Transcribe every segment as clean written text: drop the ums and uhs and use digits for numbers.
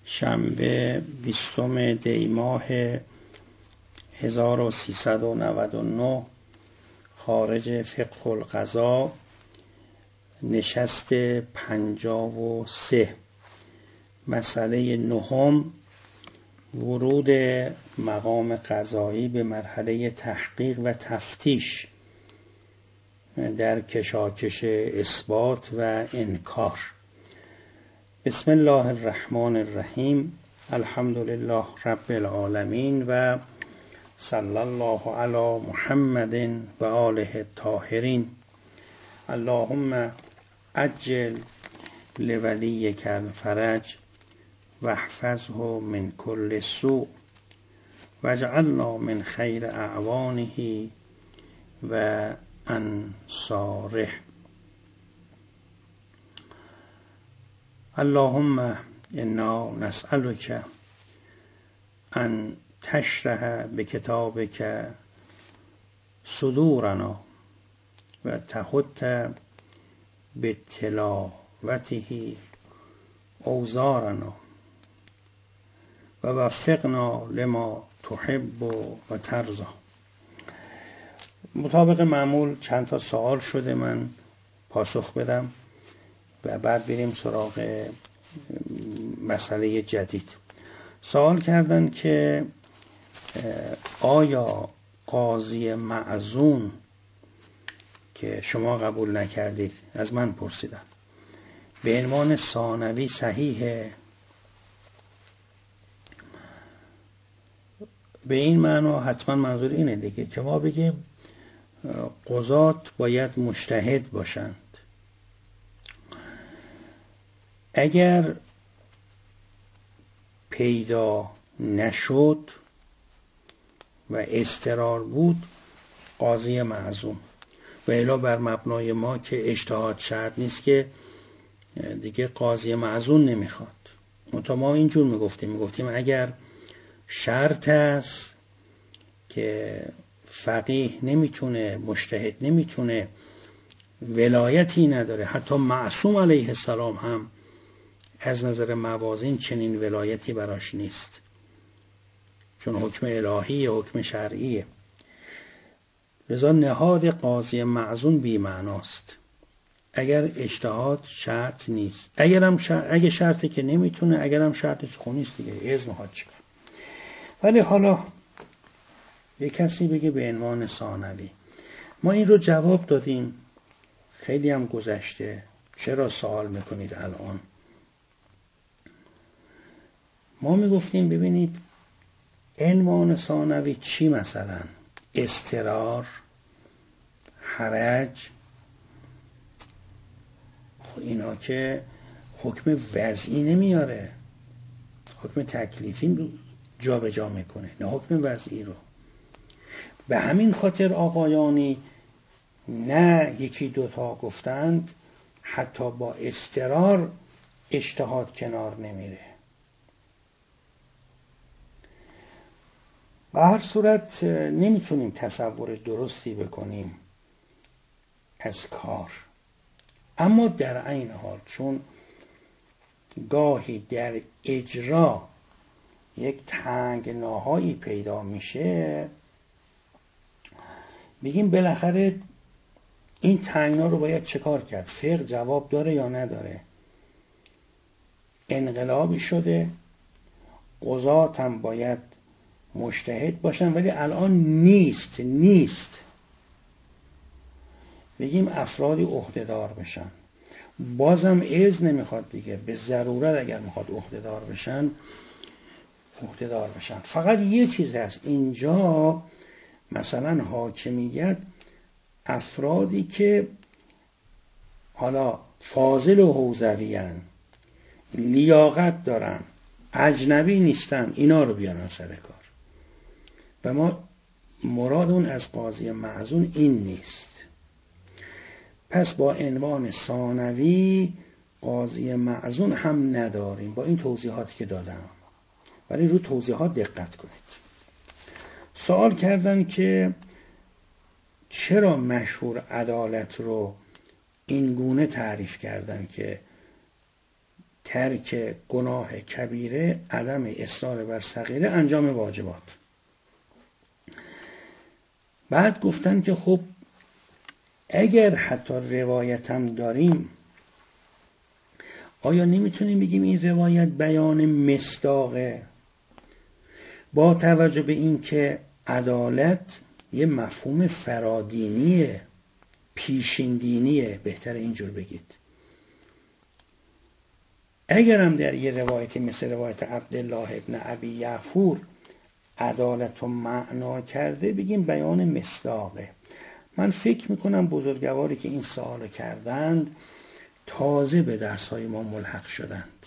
شنبه 20 دی ماه 1399 خارج فقه القضا، نشست 53. مسئله نهم، ورود مقام قضایی به مرحله تحقیق و تفتیش در کشاکش اثبات و انکار. بسم الله الرحمن الرحیم. الحمد لله رب العالمین و صلی الله علی محمد و آله الطاهرین. اللهم عجل لولیک الفرج واحفظه من کل سوء واجعلنا من خیر اعوانه و انصاره. اللهم انا نسألك ان تشرح بکتابک صدورنا و تحط بتلاوته اوزارنا و وفقنا لما تحب و ترضى. مطابق معمول چند تا سوال شده، من پاسخ بدم و بعد بریم سراغ مسئله جدید. سوال کردن که آیا قاضی معزون که شما قبول نکردید، از من پرسیدن، به عنوان ثانوی صحیحه؟ به این معنا حتما منظور اینه دیگه که ما بگیم قضات باید مجتهد باشند. اگر پیدا نشد و اضطرار بود، قاضی معزوم، و الا بر مبنای ما که اجتهاد شرط نیست که دیگه قاضی معزوم نمیخواد. ما اینجور میگفتیم اگر شرط است که فقیه نمیتونه، مجتهد نمیتونه، ولایتی نداره، حتی معصوم علیه السلام هم از نظر موازین چنین ولایتی براش نیست، چون حکم الهی حکم شرعیه. لذا نهاد قاضی معزون بی معناست اگر اجتهاد شرط نیست. اگه شرطی که نمیتونه، اگرم شرطی که نیست دیگه اذن ها چیکار. ولی حالا یک کسی بگه به عنوان ثانوی، ما این رو جواب دادیم، خیلی هم گذشته، چرا سوال میکنید الان؟ ما میگفتیم ببینید عنوان ثانوی چی؟ مثلا اضطرار، حرج، اینا که حکم وضعی نمیاره، حکم تکلیفی جا به جا میکنه، نه حکم وضعی رو. به همین خاطر آقایانی نه یکی دوتا گفتند حتی با اضطرار اجتهاد کنار نمیره. به هر صورت نمیتونیم تصور درستی بکنیم از کار، اما در عین حال چون گاهی در اجرا یک تنگناهایی پیدا میشه، بگیم بالاخره این تنگنا رو باید چه کار کرد؟ فقه جواب داره یا نداره؟ انقلابی شده، قضات هم باید مجتهد باشن، ولی الان نیست. بگیم افرادی عهده‌دار بشن، بازم اذن نمیخواد دیگه، به ضرورت اگر میخواد عهده‌دار بشن. فقط یه چیز هست اینجا، مثلا حاکمیت افرادی که حالا فاضل و حوزوی‌اند، لیاقت دارن، اجنبی نیستن، اینا رو بیارن سر کار. و ما مرادمون از قاضی معزون این نیست. پس با عنوان ثانوی قاضی معزون هم نداریم، با این توضیحاتی که دادم. ولی رو توضیحات دقت کنید. سوال کردن که چرا مشهور عدالت رو این گونه تعریف کردن که ترک گناه کبیره، عدم اصرار بر صغیره، انجام واجبات. بعد گفتن که خب اگر حتی روایتم داریم، آیا نمیتونیم بگیم این روایت بیان مصداقه؟ با توجه به این که عدالت یه مفهوم فرادینیه، پیشیندینیه، بهتر اینجور بگید. اگرم در یه روایتی مثل روایت عبدالله ابن ابی یعفور عدالت رو معنا کرده، بگیم بیان مصداقه. من فکر میکنم بزرگواری که این سوال کردند تازه به درس‌های ما ملحق شدند،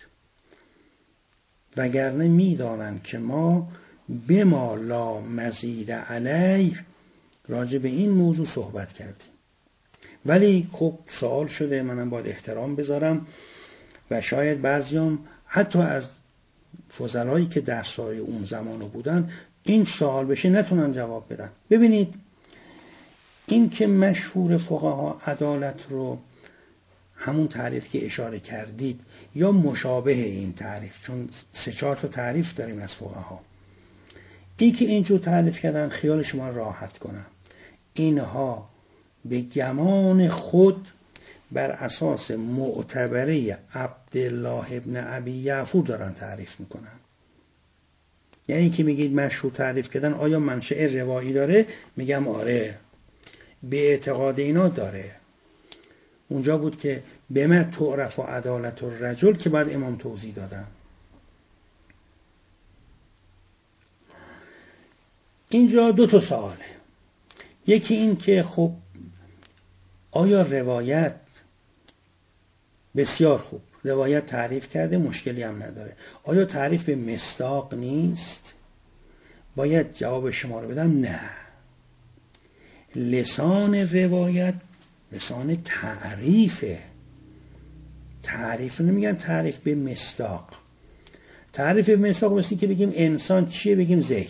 وگرنه میدانند که ما به ما لا مزید علیه راجع به این موضوع صحبت کردیم. ولی خب سوال شده، منم باید احترام بذارم و شاید بعضیام حتی از فضلایی که درس‌های اون زمانو بودن این سوال بشه نتونن جواب بدن. ببینید این که مشهور فقها عدالت رو همون تعریف که اشاره کردید یا مشابه این تعریف، چون 3-4 تا تعریف داریم از فقها، این که اینجور تعریف کردن خیال شما راحت کنم، اینها به گمان خود بر اساس معتبره عبدالله ابن ابی یعفور دارن تعریف میکنن. یعنی که میگید مشهور تعریف کردن آیا منشأ روایی داره؟ میگم آره، به اعتقاد اینا داره. اونجا بود که به ما تعرف و عدالت الرجل که بعد امام توضیح دادن. اینجا 2 تا سواله. یکی این که خب آیا روایت، بسیار خوب، روایت تعریف کرده، مشکلی هم نداره، آیا تعریف به مصداق نیست؟ باید جواب شما رو بدم نه. لسان روایت لسان تعریفه. تعریف نمیگن تعریف به مصداق. تعریف به مصداق مثل که بگیم انسان چیه، بگیم زید.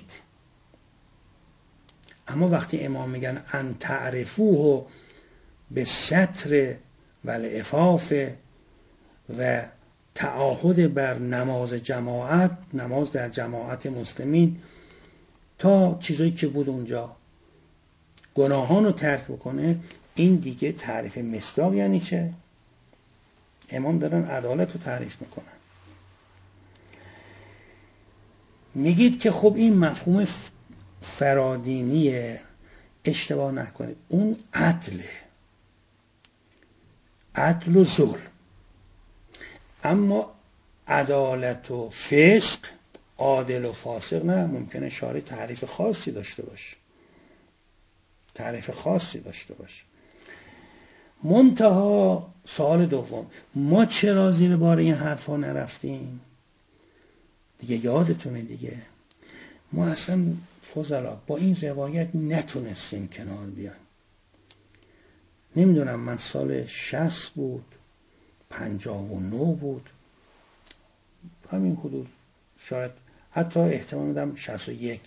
اما وقتی امام میگن ان تعرفوه به ستر و العفاف و تعاهد بر نماز جماعت، نماز در جماعت مسلمین، تا چیزایی که بود اونجا گناهان رو ترک بکنه، این دیگه تعریف مصداق یعنی چه؟ امام دارن عدالت رو تعریف میکنن. میگید که خب این مفهوم فرادینیه، اشتباه نکنید، اون عدله، عدل و ظلم. اما عدالت و فسق، عادل و فاسق نه، ممکنه شارع تعریف خاصی داشته باشه، تعریف خاصی داشته باشه. منتها سوال دوم، ما چرا زیر بار این حرفا نرفتیم؟ دیگه یادتونه دیگه، ما اصلا فضلا با این روایت نتونستیم کنار بیان. نمیدونم من سال 60 بود، 59 بود، همین حدود، شاید حتی احتمال میدم 61.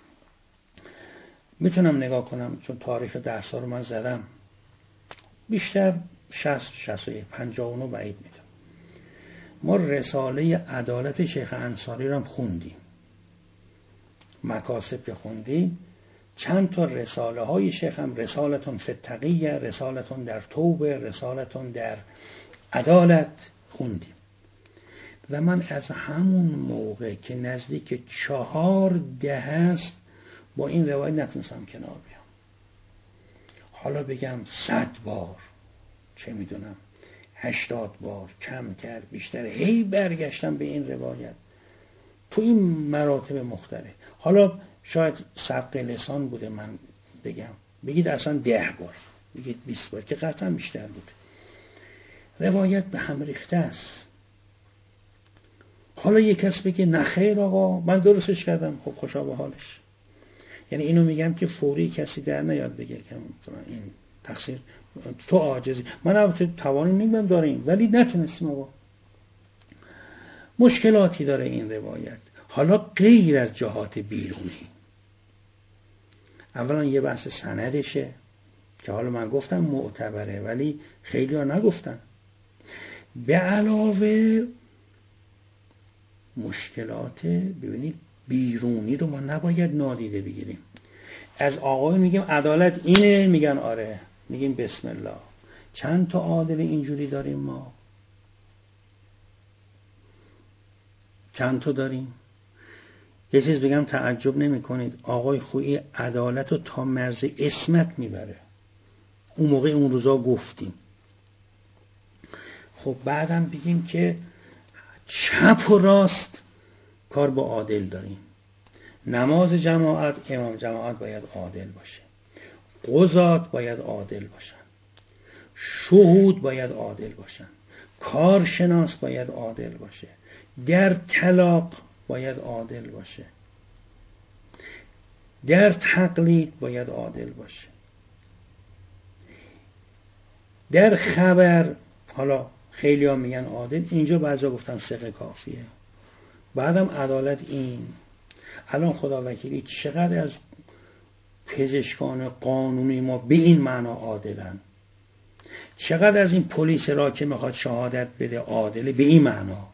میتونم نگاه کنم چون تاریخ درس‌ها رو من زدم، بیشتر 60 61 59 بعید میدم. ما رساله عدالت شیخ انصاری رو هم خوندیم، مکاسب که خوندیم، چند تا رساله های شیخ هم، رسالتون فی التقیه، رسالتون در توبه، رسالتون در عدالت خوندیم. و من از همون موقع که نزدیک 4 دهه است با این روایت نتونستم کنار بیام. حالا بگم 100 بار، چه میدونم 80 بار، کم کرد بیشتر، هی برگشتم به این روایت تو این مراتب مختلف. حالا شاید سبق لسان بوده من بگم، بگید اصلا 10 بار، بگید 20 بار، که قطعا بیشتر بوده. روایت به هم ریخته است. حالا یک کس بگه نخیر آقا من درستش کردم، خب خوشا به حالش. یعنی اینو میگم که فوری کسی در نیاد بگه که این تقصیر تو عاجزی، من البته توانی نمیدونم داریم ولی نتونستیم آقا. مشکلاتی داره این روایت. حالا غیر از جهات بیرونی، اولا یه بحث سندشه که حالا من گفتم معتبره ولی خیلی ها نگفتن. به علاوه مشکلات ببینید بیرونی رو ما نباید نادیده بگیریم. از آقای میگیم عدالت اینه، میگن آره، میگیم بسم الله. چند تا عادل اینجوری داریم ما؟ چند تا داریم؟ یه چیز بگم تعجب نمی کنید، آقای خویی عدالت رو تا مرز اسمت میبره. اون موقع اون روزا گفتیم. خب بعدم بگیم که چپ و راست کار با عادل داریم. نماز جماعت، امام جماعت باید عادل باشه، قضات باید عادل باشن، شهود باید عادل باشن، کارشناس باید عادل باشه، در طلاق باید عادل باشه، در تقلید باید عادل باشه، در خبر حالا خیلی ها میگن عادل، اینجا بعضا گفتن ثقه کافیه. بعدم عدالت این. الان خدا وکیلی چقدر از پزشکان قانونی ما به این معنا عادلن، چقدر از این پلیس را که میخواد شهادت بده عادله به این معنا.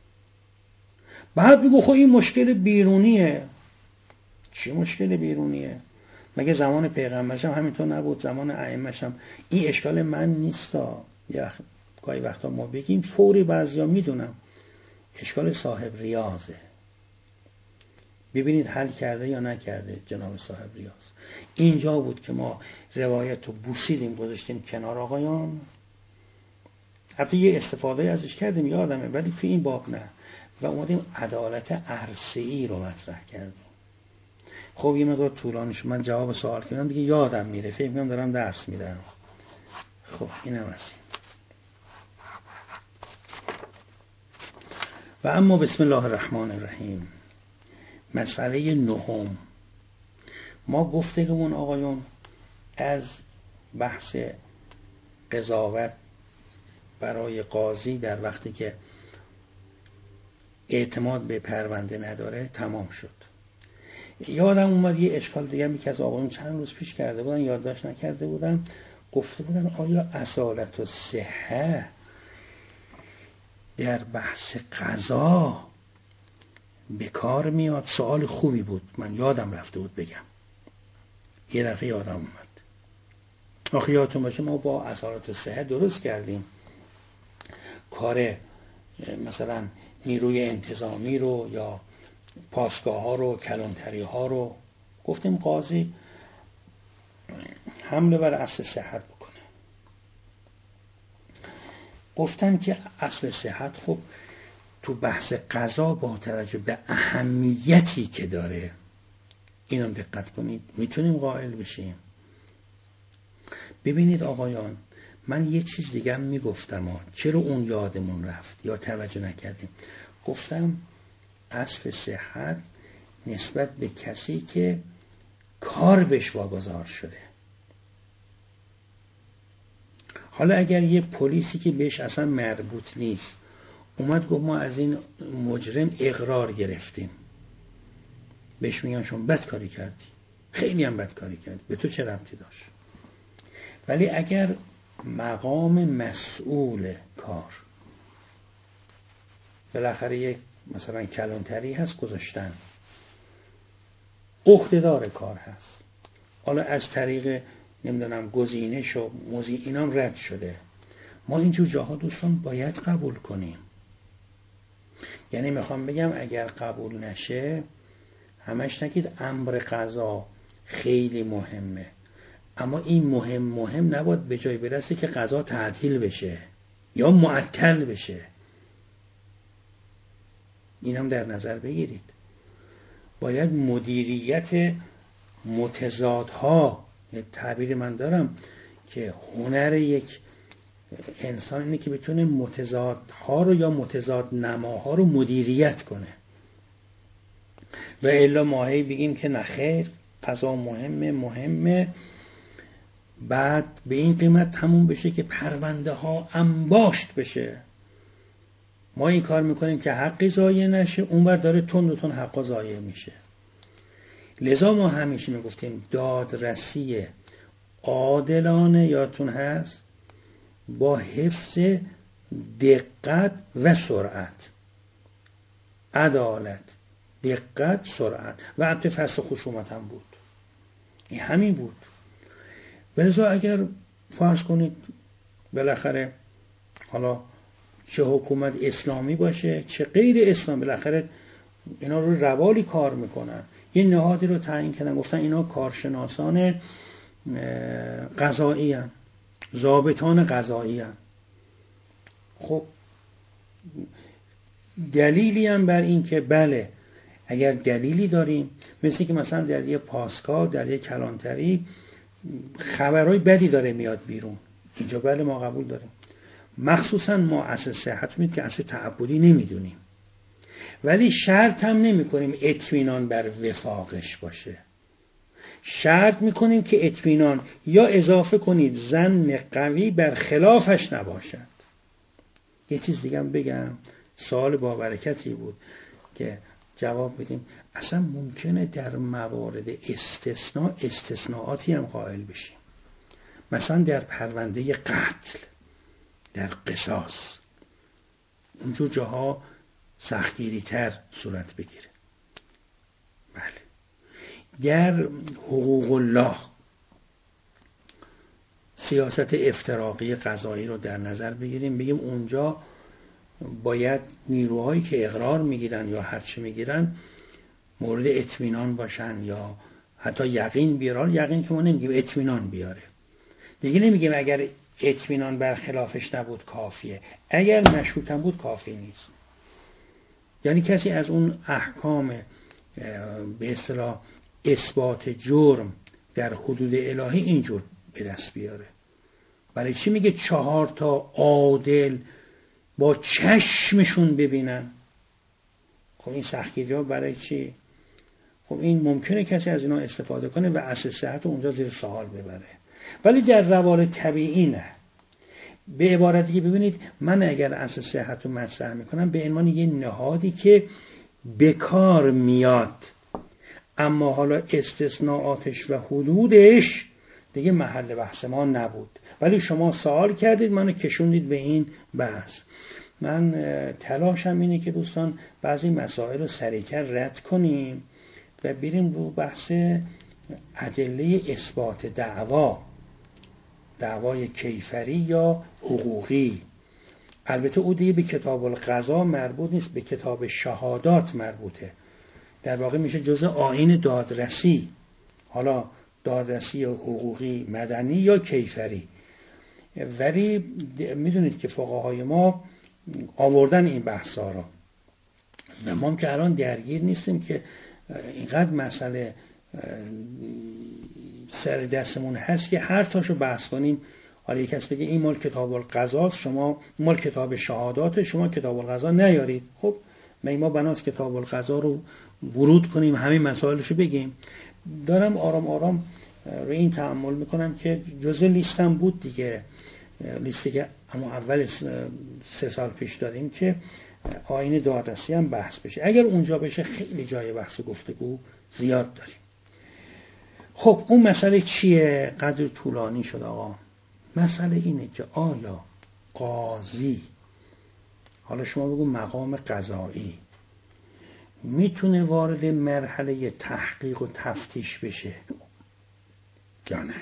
بعد بگو خب این مشکل بیرونیه. چه مشکل بیرونیه؟ مگه زمان پیغمبرش هم همینطور نبود؟ زمان ائمه‌ش هم این اشکال من نیستا. یا گاهی وقتا ما بگیم فوری بعضیا میدونم اشکال صاحب ریاضه. ببینید حل کرده یا نکرده جناب صاحب ریاض. اینجا بود که ما روایت رو بوسیدیم گذاشتیم کنار آقایان. حتی یه استفاده ازش کردیم یادمه، ولی تو این باب نه. و اومدیم عدالت عرصه‌ای رو مطرح کردیم. خب یه مقدار طولانی شد، من جواب سوال کردم دیگه یادم میره، فکر می‌کنم دارم درس میدم. خب اینم هست. و اما بسم الله الرحمن الرحیم. مسئله نهم. ما گفتگمون آقایون از بحث قضاوت برای قاضی در وقتی که اعتماد به پرونده نداره تمام شد. یادم اومد یه اشکال دیگه که از آقایون چند روز پیش کرده بودن، یادداشت نکرده بودن، گفته بودن آیا اصالت و صحه در بحث قضا به کار میاد؟ سوال خوبی بود، من یادم رفته بود بگم، یه دفعه یادم اومد. آخه یادتون باشه ما با اصالت و صحه درست کردیم کار مثلا نیروی انتظامی رو یا پاسگاه ها رو، کلانتری ها رو، گفتیم قاضی حمله بر اصل صحت بکنه. گفتن که اصل صحت خب تو بحث قضا با توجه به اهمیتی که داره، اینم دقت کنید، میتونیم قائل بشیم. ببینید آقایان، من یه چیز دیگه هم میگفتم چرا اون یادمون رفت یا توجه نکردیم. گفتم اصل صحت نسبت به کسی که کار بهش واگذار شده. حالا اگر یه پلیسی که بهش اصلا مربوط نیست اومد گفت ما از این مجرم اقرار گرفتیم، بهش میگن شما بدکاری کردی، خیلی هم بدکاری کردی، به تو چه ربطی داشت؟ ولی اگر مقام مسئول کار، بالاخره یک مثلا کلانتری هست گذاشتن، عهده‌دار کار هست، حالا از طریق نمیدونم گزینش و موضوع اینام رد شده، ما اینجور جاها دوستان باید قبول کنیم. یعنی میخوام بگم اگر قبول نشه همش نگید امر قضا خیلی مهمه، اما این مهم نباید به جای برسه که قضا تعطیل بشه یا معطل بشه. اینم در نظر بگیرید. باید مدیریت متضادها، یه تعبیر من دارم که هنر یک انسان اینه که بتونه متضادها رو یا متضاد نماها رو مدیریت کنه. و الا ماهی بگیم که نخیر قضا مهمه بعد به این قیمت تموم بشه که پرونده ها انباشت بشه. ما این کار میکنیم که حقی ضایع نشه، اونور داره تون حقا ضایع میشه. لذا ما همیشه میگفتیم دادرسی عادلانه یادتون هست با حفظ دقت و سرعت. عدالت، دقت، سرعت و حتی فصل خصومت هم بود. این همین بود. ولذا اگر فرض کنید بالاخره حالا چه حکومت اسلامی باشه چه غیر اسلامی، بالاخره اینا رو روالی کار میکنن، یه نهادی رو تعیین کردن، گفتن اینا کارشناسان قضایی هستند، ضابطان قضایی هستند. خب دلیلی هم بر این که بله اگر دلیلی داریم، مثل که مثلا در یه پاسگاه، در یه کلانتری خبرهای بدی داره میاد بیرون، اینجا بله ما قبول داریم. مخصوصا ما اصل صحت میدونیم که اصل تعبدی نمیدونیم، ولی شرط هم نمی کنیم اطمینان بر وفاقش باشه. شرط میکنیم که اطمینان یا اضافه کنید ظن قوی بر خلافش نباشد. یه چیز دیگه هم بگم، سوال با برکتی بود که جواب بدیم. اصلا ممکنه در موارد استثناءاتی هم قائل بشیم، مثلا در پرونده قتل، در قصاص، اونجور جاها سختگیری تر صورت بگیره. بله در حقوق الله، سیاست افتراقی قضایی رو در نظر بگیریم، بگیم اونجا باید نیروهایی که اقرار میگیرن یا هرچی میگیرن مورد اطمینان باشن یا حتی یقین بیارن. یقین که ما نمیگیم، اطمینان بیاره. دیگه نمیگیم اگر اطمینان برخلافش نبود کافیه، اگر مشروط هم بود کافی نیست. یعنی کسی از اون احکام به اصطلاح اثبات جرم در حدود الهی اینجور به دست بیاره. برای چی میگه 4 عادل با چشمشون ببینن؟ خب این سختگیری ها برای چی؟ خب این ممکنه کسی از اینا استفاده کنه و اصل صحت اونجا زیر سوال ببره، ولی در روال طبیعی نه. به عبارت دیگه ببینید، من اگر اصل صحت رو مطرح میکنم به عنوان یه نهادی که بکار میاد، اما حالا استثناءاتش و حدودش دیگه محل بحث ما نبود، ولی شما سوال کردید، منو کشوندید به این بحث. من تلاشم اینه که دوستان بعضی مسائل رو سریعتر رد کنیم و بریم رو بحث ادله اثبات دعوای کیفری یا حقوقی. البته او دیگه به کتاب القضا مربوط نیست، به کتاب شهادات مربوطه. در واقع میشه جزء آیین دادرسی، حالا دادرسی حقوقی مدنی یا کیفری. ولی میدونید که فقهای ما آوردن این بحثا را و ما که الان درگیر نیستیم که اینقدر مسئله سر دستمون هست که هر تاشو بحث کنیم. حالا یک کس بگه این مال کتاب القضا، شما مال کتاب شهادات، شما کتاب القضا نیارید. خب ما بناست کتاب القضا رو ورود کنیم، همین مسائلشو بگیم. دارم آرام آرام روی این تأمل میکنم که جزء لیستم بود دیگه، لیستی که اما اول 3 سال پیش داریم که آیین دادرسی هم بحث بشه. اگر اونجا بشه خیلی جای بحث و گفتگو زیاد داریم. خب اون مسئله چیه؟ قدر طولانی شد آقا. مسئله اینه که آیا قاضی، حالا شما بگو مقام قضایی، میتونه وارد مرحله تحقیق و تفتیش بشه یا نه؟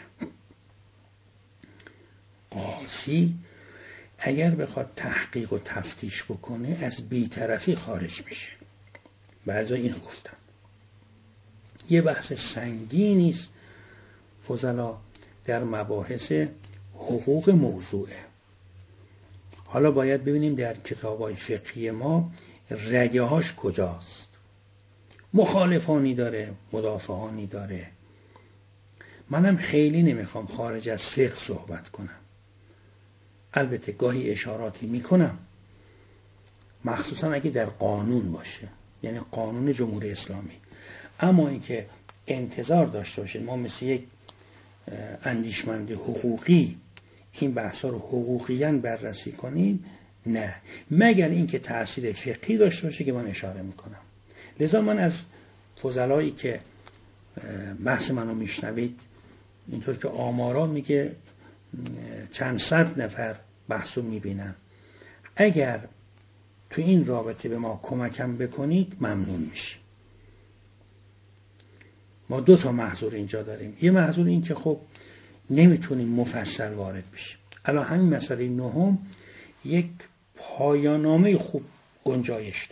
قاضی اگر بخواد تحقیق و تفتیش بکنه از بی‌طرفی خارج میشه. بعضی اینو گفتن. یه بحث سنگینی است فضلا در مباحث حقوق موضوعه. حالا باید ببینیم در کتاب‌های فقهی ما رگه هاش کجاست. مخالفانی داره، مدافعانی داره. منم خیلی نمیخوام خارج از فقه صحبت کنم. البته گاهی اشاراتی میکنم، مخصوصا اگه در قانون باشه، یعنی قانون جمهوری اسلامی. اما اینکه انتظار داشته باشید ما مثل یک اندیشمند حقوقی این بحثا رو حقوقیاً بررسی کنیم، نه، مگر اینکه تأثیر فقهی داشته باشه که من اشاره میکنم. لذا من از فضلایی که بحث منو میشنوید، اینطور که آمارا میگه چند صد نفر بحثو میبینن، اگر تو این رابطه به ما کمکم بکنید ممنون میشیم. ما 2 تا محظور اینجا داریم. یه محظور این که خب نمیتونیم مفصل وارد بشیم. الان همین مسئله 9 یک پایان‌نامه خوب گنجایش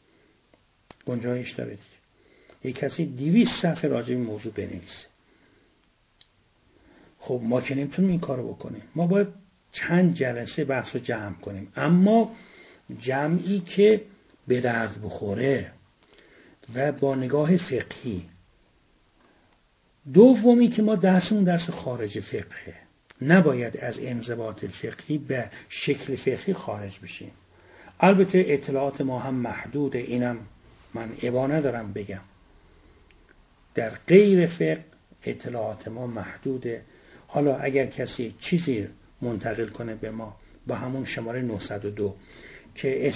داره دیگه. یک کسی 200 صفحه راجع به این موضوع بنویسه. خب ما که نمیتونیم این کارو بکنیم. ما باید چند جلسه بحث رو جمع کنیم، اما جمعی که به درد بخوره و با نگاه فقهی. دومی که ما درسمون درس خارج فقهه، نباید از انضباط فقهی به شکل فقهی خارج بشیم. البته اطلاعات ما هم محدوده، اینم من ابا ندارم بگم. در غیر فقه اطلاعات ما محدوده. حالا اگر کسی چیزی منتقل کنه به ما با همون شماره 902 که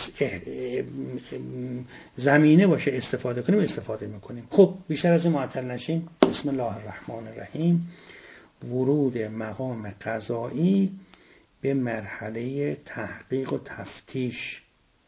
زمینه باشه استفاده کنیم، استفاده میکنیم. خب بیشتر از این معطل نشیم. بسم الله الرحمن الرحیم. ورود مقام قضایی به مرحله تحقیق و تفتیش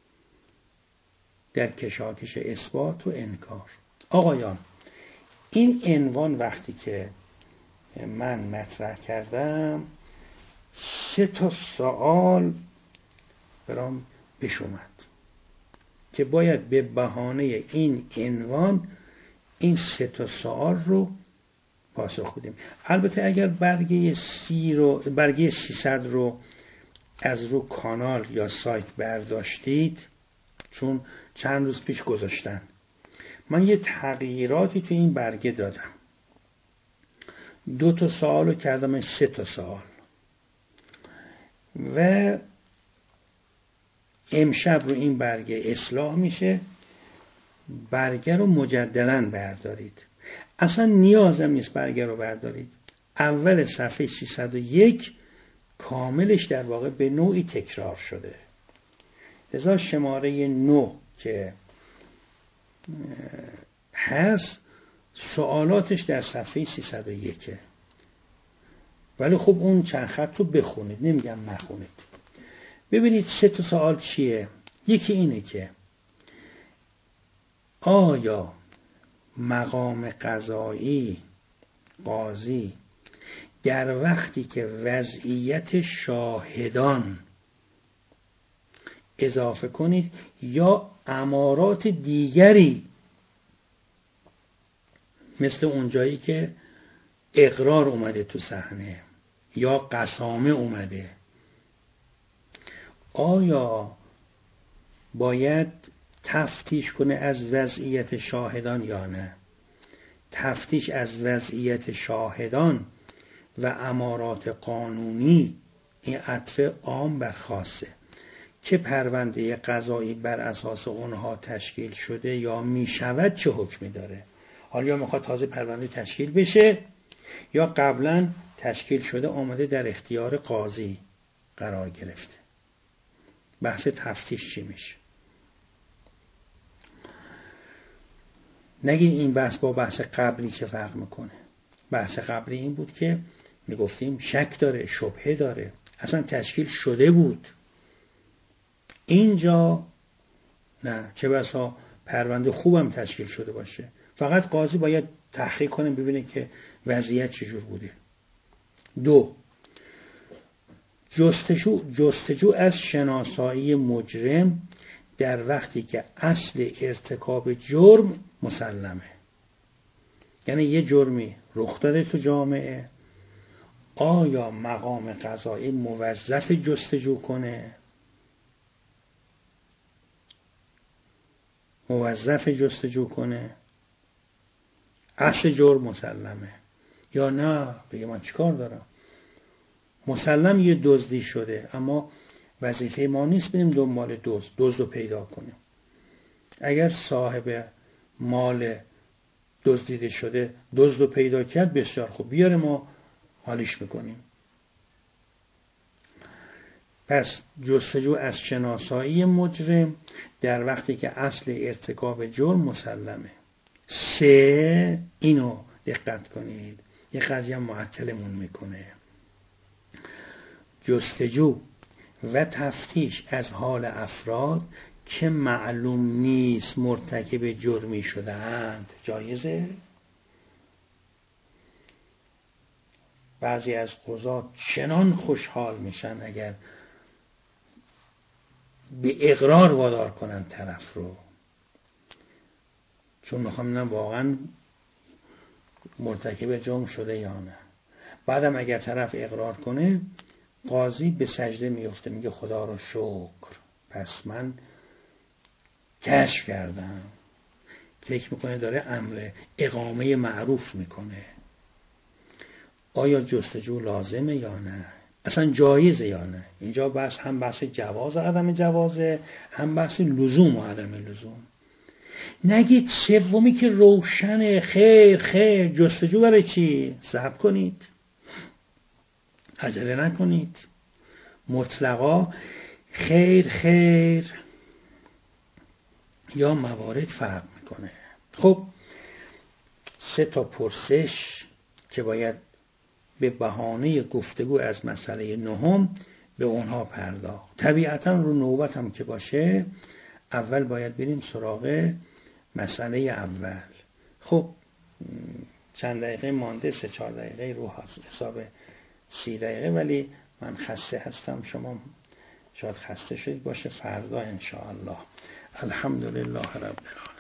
در کشاکش اثبات و انکار. آقایان، این عنوان وقتی که من مطرح کردم 3 تا سوال برام پیش اومد که باید به بهانه این عنوان این 3 تا سوال رو پاسخ بدیم. البته اگر برگه 300 رو از رو کانال یا سایت برداشتید، چون چند روز پیش گذاشتن، من یه تغییراتی تو این برگه دادم. 2 تا سوال رو کردم 3 تا سوال و امشب رو این برگه اصلاح میشه. برگه رو مجدداً بردارید. اصلا نیازم نیست برگه رو بردارید. اول صفحه 301 کاملش در واقع به نوعی تکرار شده. لذا شماره 9 که هست سوالاتش در صفحه 301. ولی خب اون چند خط رو بخونید، نمیگم نخونید. ببینید 3 تا سوال چیه؟ یکی اینه که آیا مقام قضایی، قاضی، در وقتی که وضعیت شاهدان اضافه کنید یا امارات دیگری مثل اونجایی که اقرار اومده تو صحنه یا قسامه اومده، آیا باید تفتیش کنه از وضعیت شاهدان یا نه؟ تفتیش از وضعیت شاهدان و امارات قانونی این عطف عام بر خاصه که پرونده قضایی بر اساس اونها تشکیل شده یا می شود چه حکمی داره. حالا یا میخواد تازه پرونده تشکیل بشه یا قبلا تشکیل شده آمده در اختیار قاضی قرار گرفته. بحث تفتیش چی میشه؟ نگید این بحث با بحث قبلی چه فرق میکنه. بحث قبلی این بود که میگفتیم شک داره، شبهه داره، اصلا تشکیل شده بود. اینجا نه، چه بسا پرونده خوبم تشکیل شده باشه، فقط قاضی باید تحقیق کنه ببینه که وضعیت چجور بوده. 2. جستجو از شناسایی مجرم در وقتی که اصل ارتکاب جرم مسلمه. یعنی یه جرمی رخ داده تو جامعه، آیا مقام قضایی موظف جستجو کنه؟ اصل جرم مسلمه یا نه بگه من چیکار دارم؟ مسلم یه دزدی شده، اما وظیفه ما نیست بریم دنبال دزد رو پیدا کنیم. اگر صاحب مال دزدیده شده دزد رو پیدا کرد بسیار خوب، بیاره ما حالیش میکنیم. پس جستجو از شناسایی مجرم در وقتی که اصل ارتکاب جرم مسلمه. 3. اینو دقت کنید، یه قضیه معطلمون میکنه. جستجو و تفتیش از حال افراد که معلوم نیست مرتکب جرمی شده‌اند جایزه؟ بعضی از قضات چنان خوشحال میشن اگر به اقرار وادار کنن طرف رو، چون میخوام ببینم واقعا مرتکب جرم شده یا نه. بعدم اگر طرف اقرار کنه قاضی به سجده میفته، میگه خدا رو شکر، پس من کشف کردم. فکر میکنه داره امر اقامه معروف میکنه. آیا جستجو لازمه یا نه؟ اصلا جایزه یا نه؟ اینجا بس هم بحث جواز و عدم جوازه، هم بحث لزوم و عدم لزوم. نگید سومی که روشن، خیر خیر، جستجو برای چی؟ صبر کنید، عجله نکنید. مطلقا خیر خیر یا موارد فرق میکنه. خب 3 پرسش که باید به بهانه گفتگو از مسئله 9 به اونها پرداخت. طبیعتا رو نوبت هم که باشه اول باید بریم سراغ مسئله اول. خب چند دقیقه مانده، 3-4 دقیقه رو حساب 30 دقیقه، ولی من خسته هستم، شما شاید خسته شدید باشه. فردا انشاءالله. الحمدلله رب العالمین.